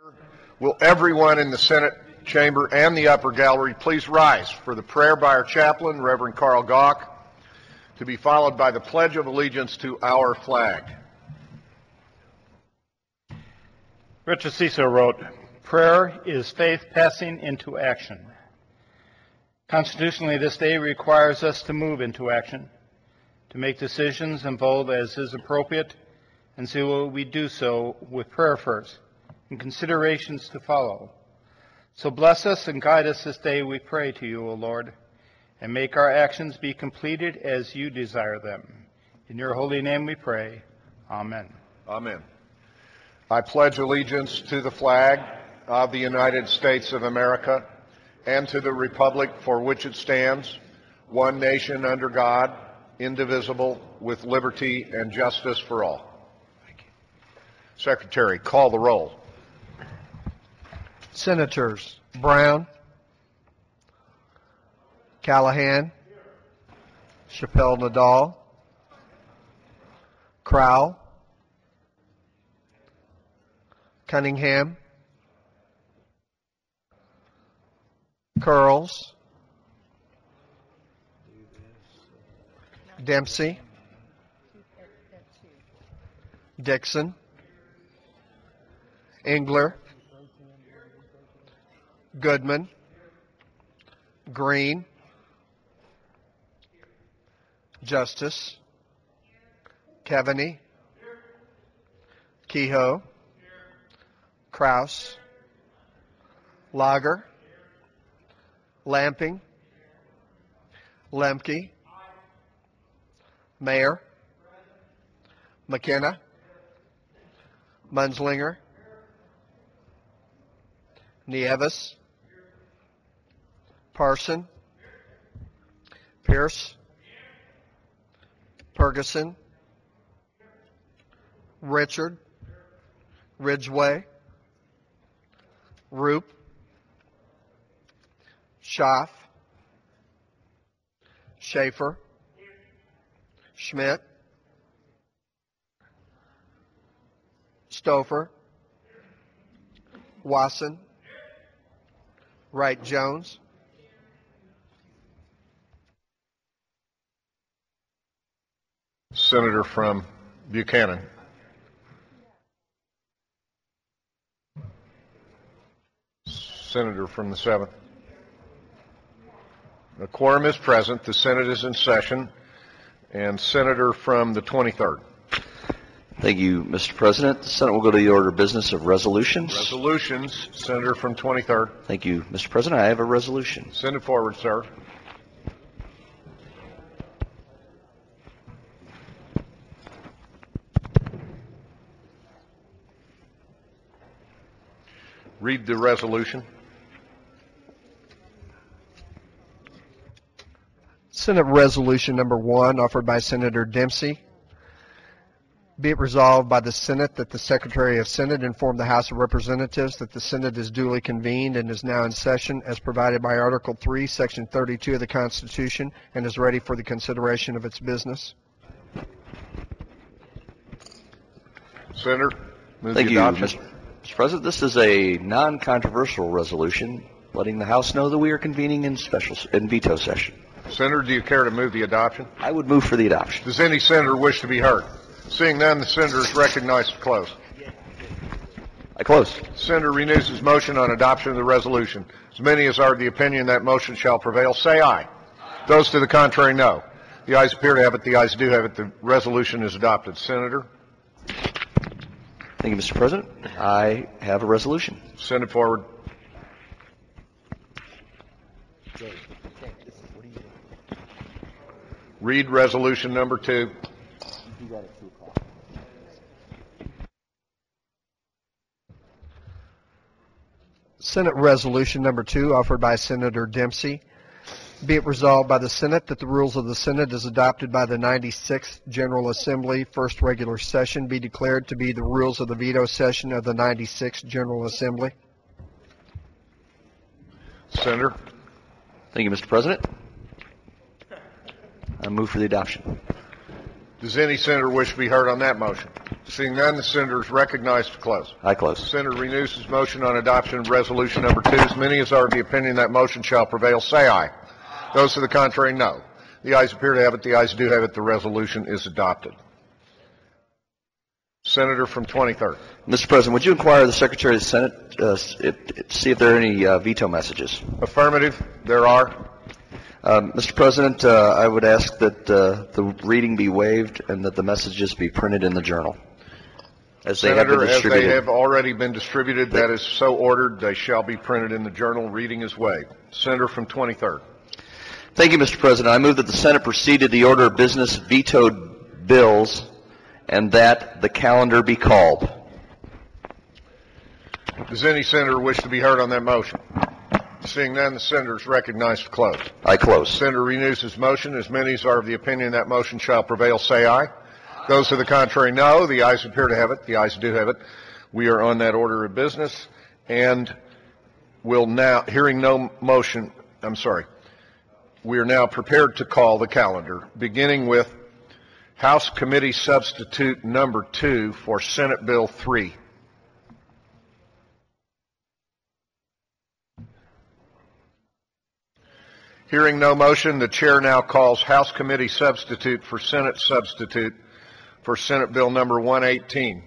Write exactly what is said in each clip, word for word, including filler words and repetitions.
Will everyone in the Senate chamber and the upper gallery please rise for the prayer by our chaplain, Reverend Carl Gauck, to be followed by the Pledge of Allegiance to our flag. Richard Cicero wrote, "Prayer is faith passing into action." Constitutionally, this day requires us to move into action, to make decisions and vote as is appropriate, and so we do so with prayer first, and considerations to follow. So bless us and guide us this day, we pray to you, O Lord, and make our actions be completed as you desire them. In your holy name we pray. Amen. Amen. I pledge allegiance to the flag of the United States of America and to the republic for which it stands, one nation under God, indivisible, with liberty and justice for all. Thank you. Secretary, call the roll. Senators Brown, Callahan, Chappelle Nadal, Crowell, Cunningham, Curls, Dempsey, Dixon, Engler, Goodman, Green, Justice, Keaveney, Kehoe, Kraus, Lager, Lamping, Lemke, Mayor, McKenna, Munslinger, Nieves, Parson, Pierce, Ferguson, Richard, Ridgway, Roop, Schaff, Schaefer, Schmidt, Stouffer, Wasson, Wright Jones, Senator from Buchanan. Senator from the seventh. The quorum is present. The Senate is in session. And Senator from the twenty-third. Thank you, Mister President. The Senate will go to the order of business of resolutions. Resolutions. Senator from twenty-third. Thank you, Mister President. I have a resolution. Send it forward, sir. Read the resolution. Senate Resolution Number One, offered by Senator Dempsey. Be it resolved by the Senate that the Secretary of Senate inform the House of Representatives that the Senate is duly convened and is now in session as provided by Article three, Section thirty-two of the Constitution, and is ready for the consideration of its business. Senator, move Thank the you, adoption. Mister Mister President. This is a non-controversial resolution letting the House know that we are convening in special in veto session. Senator, do you care to move the adoption? I would move for the adoption. Does any senator wish to be heard? Seeing none, the senator is recognized to close. I close. The senator renews his motion on adoption of the resolution. As many as are of the opinion that motion shall prevail, say aye. Those to the contrary, no. The ayes appear to have it. The ayes do have it. The resolution is adopted. Senator? Thank you, Mister President. I have a resolution. Send it forward. Read resolution number two. Senate Resolution Number Two, offered by Senator Dempsey. Be it resolved by the Senate that the rules of the Senate as adopted by the ninety-sixth General Assembly, first regular session, be declared to be the rules of the veto session of the ninety-sixth General Assembly. Senator? Thank you, Mister President. I move for the adoption. Does any senator wish to be heard on that motion? Seeing none, the senator is recognized to close. I close. The senator renews his motion on adoption of resolution number two. As many as are of the opinion that motion shall prevail, say aye. Those to the contrary, no. The ayes appear to have it. The ayes do have it. The resolution is adopted. Senator from twenty-third. Mister President, would you inquire of the Secretary of the Senate, uh, if, see if there are any uh, veto messages? Affirmative. There are. Um, Mister President, uh, I would ask that uh, the reading be waived and that the messages be printed in the journal. As they have Senator, been as distributed. they have already been distributed, that is so ordered. They shall be printed in the journal. Reading is waived. Senator from twenty-third. Thank you, Mister President. I move that the Senate proceed to the order of business vetoed bills and that the calendar be called. Does any senator wish to be heard on that motion? Seeing none, the senator is recognized to close. I close. The senator renews his motion. As many as are of the opinion that motion shall prevail, say aye. Those to the contrary, no. The ayes appear to have it. The ayes do have it. We are on that order of business, and will now, hearing no motion, I'm sorry, we are now prepared to call the calendar, beginning with House Committee Substitute number two for Senate Bill three. Hearing no motion, the chair now calls House Committee Substitute for Senate Substitute for Senate Bill number one eighteen.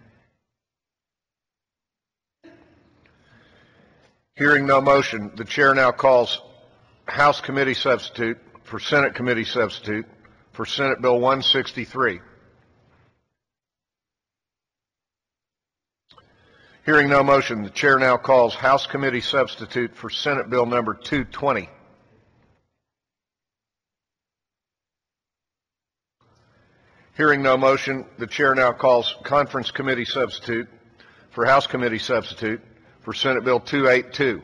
Hearing no motion, the chair now calls House Committee Substitute for Senate Committee Substitute for Senate Bill one sixty-three. Hearing no motion, the chair now calls House Committee Substitute for Senate Bill number two twenty. Hearing no motion, the chair now calls Conference Committee Substitute for House Committee Substitute for Senate Bill two eighty-two.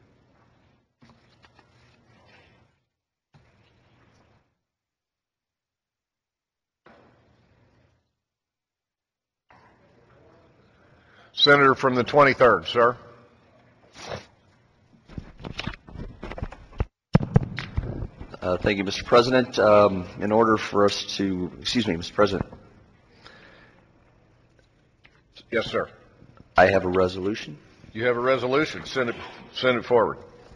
Senator from the twenty-third, sir. Uh, thank you, Mister President. Um, in order for us to, excuse me, Mister President. Yes, sir. I have a resolution. You have a resolution. Send it, send it forward.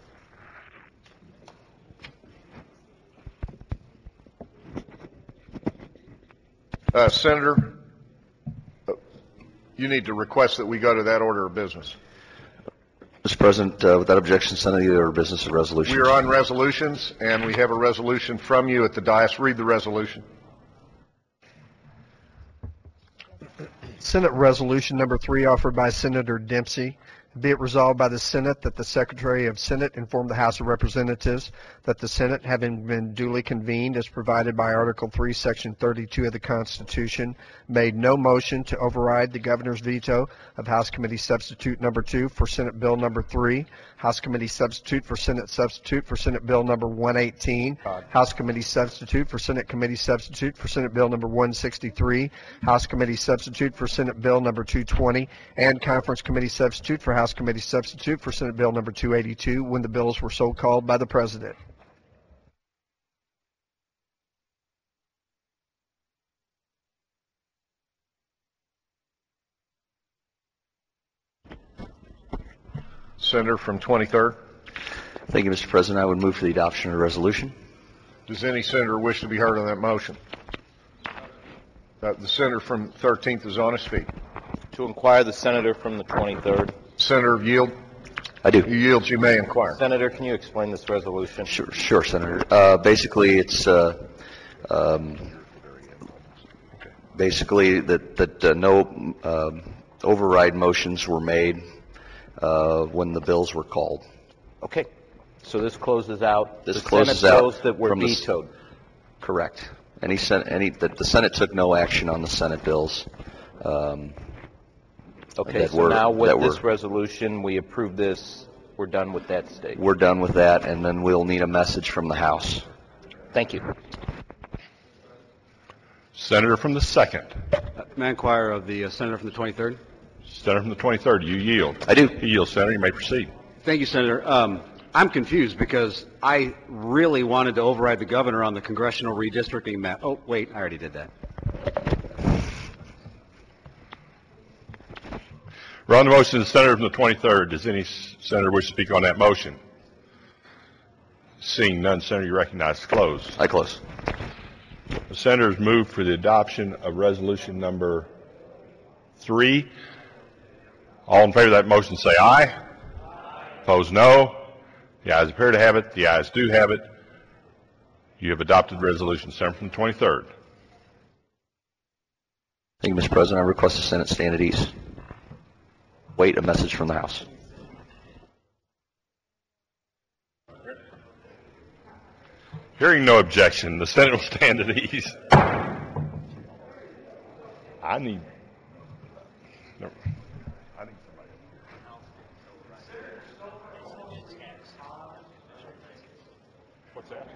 Uh, Senator, you need to request that we go to that order of business. Mister President, uh, without objection, send the order of business of resolution. We are on resolutions, and we have a resolution from you at the dais. Read the resolution. Senate Resolution Number Three, offered by Senator Dempsey. Be it resolved by the Senate that the Secretary of Senate inform the House of Representatives that the Senate, having been duly convened as provided by Article three, Section thirty-two of the Constitution, made no motion to override the governor's veto of House Committee Substitute Number Two for Senate Bill Number Three, House Committee Substitute for Senate Substitute for Senate Bill Number one eighteen, House Committee Substitute for Senate Committee Substitute for Senate Bill Number one sixty-three, House Committee Substitute for Senate Bill Number two twenty, and Conference Committee Substitute for House Committee Substitute for Senate Bill Number two eighty-two when the bills were so called by the President. Senator from twenty-third. Thank you, Mister President. I would move for the adoption of the resolution. Does any senator wish to be heard on that motion? Uh, the senator from thirteenth is on his feet. To inquire the senator from the twenty-third. Senator, yield. I do. You yield, you may inquire. Senator, can you explain this resolution? Sure, sure, Senator. Uh, basically, it's uh, um, basically that that uh, no um, override motions were made uh, when the bills were called. Okay. So this closes out This the closes Senate out bills that were from the- vetoed. Correct. Any sen- any that the Senate took no action on the Senate bills. Um, Okay, that so were- now with that this were- resolution, we approve this, we're done with that stage. we're done with that, and then we'll need a message from the House. Thank you. Senator from the second. May I inquire of the uh, Senator from the twenty-third? Senator from the twenty-third, you yield. I do. You yield, Senator. You may proceed. Thank you, Senator. Um, I'm confused because I really wanted to override the governor on the congressional redistricting map. Oh, wait, I already did that. We're on the motion of the senator from the twenty-third. Does any senator wish to speak on that motion? Seeing none, Senator, you recognize to close. I close. The senators move for the adoption of resolution number three. All in favor of that motion say aye. Opposed, no. The ayes appear to have it. The ayes do have it. You have adopted resolution, Senator from the twenty-third. Thank you, Mister President. I request the Senate stand at ease. Wait a message from the House. Hearing no objection, the Senate will stand at ease. I need. No, I need somebody. What's that?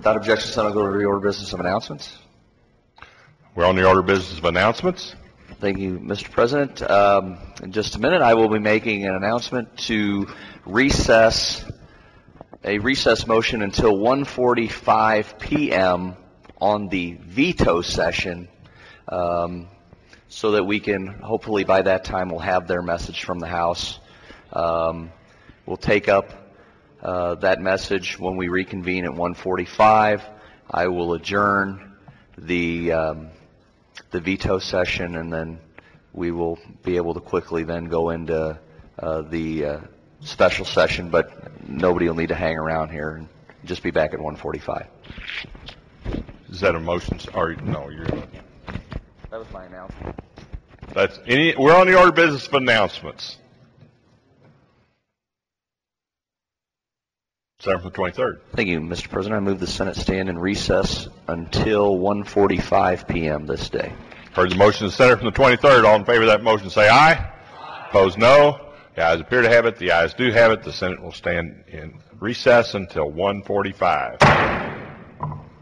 Without objection, Senate will go to the order of business of announcements. We're on the order of business of announcements. Thank you, Mister President. Um, in just a minute, I will be making an announcement to recess, a recess motion until one forty-five p.m. on the veto session, um, so that we can, hopefully by that time, we'll have their message from the House. Um, we'll take up uh, that message when we reconvene at one forty-five. I will adjourn the um, the veto session, and then we will be able to quickly then go into uh, the uh, special session, but nobody will need to hang around here, and just be back at one forty-five. Is that a motion? Or no, you're gonna, That was my announcement. that's any, we're on the order of business of announcements. Senator from the twenty-third. Thank you, Mister President. I move the Senate stand in recess until one forty-five p.m. this day. Heard the motion of the Senator from the twenty-third. All in favor of that motion say aye. Aye. Opposed, no. The ayes appear to have it. The ayes do have it. The Senate will stand in recess until one forty-five.